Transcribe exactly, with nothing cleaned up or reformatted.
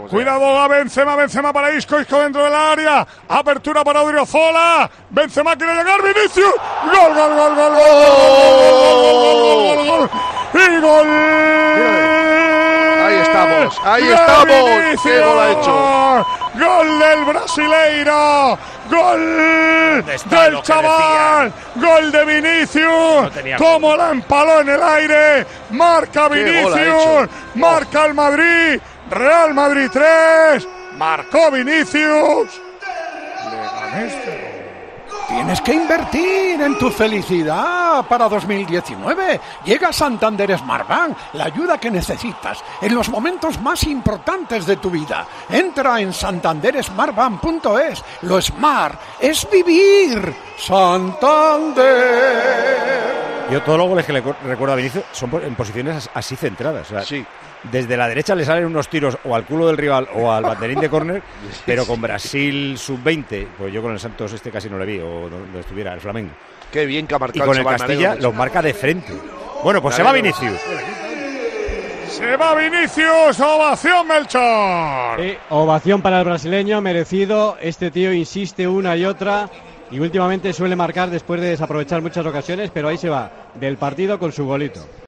Cuidado a Benzema, Benzema para Isco, Isco dentro del área, apertura para Odriozola, Benzema quiere llegar, Vinicius, gol, gol, gol, gol, gol, gol, gol, gol, y gol. Ahí estamos, ahí estamos, qué gol ha hecho. Gol del brasileiro, gol del chaval, gol de Vinicius, no como la empaló en el aire, marca Vinicius, marca el Madrid. Real Madrid tres, marcó Vinicius. Tienes que invertir en tu felicidad para dos mil diecinueve. Llega Santander Smartbank, la ayuda que necesitas en los momentos más importantes de tu vida. Entra en santander smartbank punto es. Lo smart es vivir. Santander. Yo todos los goles que le recuerdo a Vinicius son en posiciones así centradas. O sea, sí. Desde la derecha le salen unos tiros o al culo del rival o al banderín de córner, pero con Brasil sub veinte, pues yo con el Santos este casi no le vi, o donde estuviera, el Flamengo. Qué bien que ha marcado. Y con el Castilla los marca de frente. Bueno, pues se va Vinicius. Se va Vinicius, ovación Melchor. Sí, ovación para el brasileño, merecido. Este tío insiste una y otra y últimamente suele marcar después de desaprovechar muchas ocasiones, pero ahí se va del partido con su golito.